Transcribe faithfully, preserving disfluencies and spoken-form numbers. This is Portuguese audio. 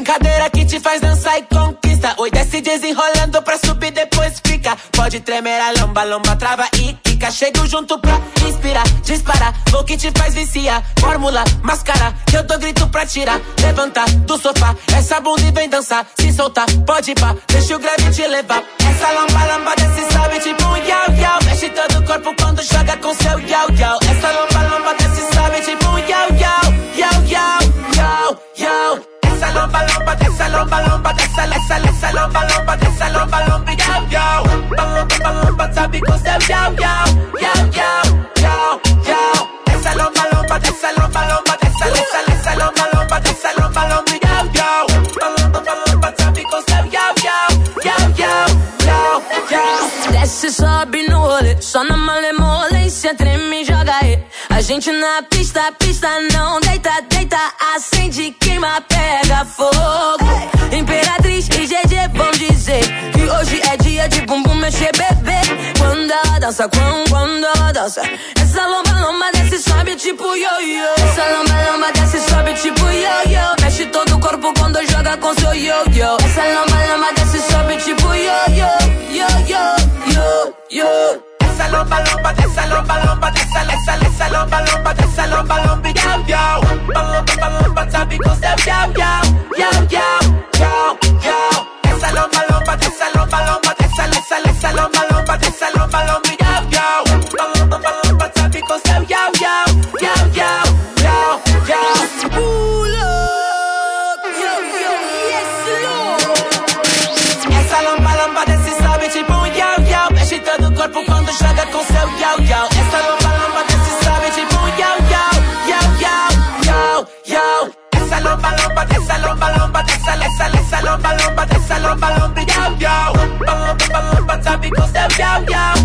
brincadeira que te faz dançar e conquista. Oi, desce desenrolando pra subir, depois fica. Pode tremer a lomba, lomba, trava e quica. Chego junto pra inspirar, disparar. Vou que te faz viciar. Fórmula, máscara, que eu dou grito pra tirar. Levanta do sofá, essa bunda e vem dançar. Se soltar, pode ir pá, deixa o grave te levar. Essa lomba, lomba, desce, sobe tipo um yau, yau. Mexe todo o corpo quando joga com seu yau, yau. Essa lomba, lomba, desce, sobe tipo um yau, yau. Yau, yau, yau, yau. Essa lomba, lomba, dessa lomba, lomba, dessa, essa, essa lomba, lomba, dessa lomba, lomba, yau, yau. Lomba, lomba, sobe com seu yau, yau. Yau, yau, yau, yau. Essa lomba, lomba, dessa lomba, lomba, dessa, essa, essa lomba, lomba, dessa lomba, lomba, yau, yau. Lomba, lomba, sobe com seu yau, yau. Yau, yau, yau, yau. Desce, sobe no rolê, só na malemolência, treme e joga aí. A gente na pista, pista não deita, deita, acende, queima, pega fogo. Imperatriz e G G vão dizer que hoje é dia de bumbum mexer, bebê. Quando ela dança, quando, quando ela dança, essa lomba, lomba desce, sobe tipo yo-yo. Essa lomba, lomba desce, sobe tipo yo-yo. Mexe todo o corpo quando joga com seu yo-yo. Essa lomba, lomba desce, sobe tipo yo-yo, yo-yo, yo-yo. Essa lomba, lomba, dessa lomba, lomba, dessa, essa, essa lomba, lomba, dessa lomba, lomba, yau, yau. Lomba, lomba, sobe com seu yau, yau. Yau, yau, yau, yau. Essa lomba, lomba, dessa lomba, lomba, dessa, essa, essa lomba, lomba, dessa lomba, lomba, yau, yau. Lomba, lomba, sobe com seu yau, yau. Yau, yau, yau, yau. Pull up, yo, yo, yes, Lord. Essa lomba, lomba, desce, sobe tipo um yau, yau. Mexe todo o corpo quando joga com seu yau, yau. Essa lomba, lomba, desce, sobe tipo um yau, yau. Yau, yau, yau, yau. Essa lomba, lomba, dessa lomba, lomba, dessa, essa, essa lomba, lomba, dessa lomba, lomba, yau, yau. Lomba, lomba, sobe com seu yau, yau.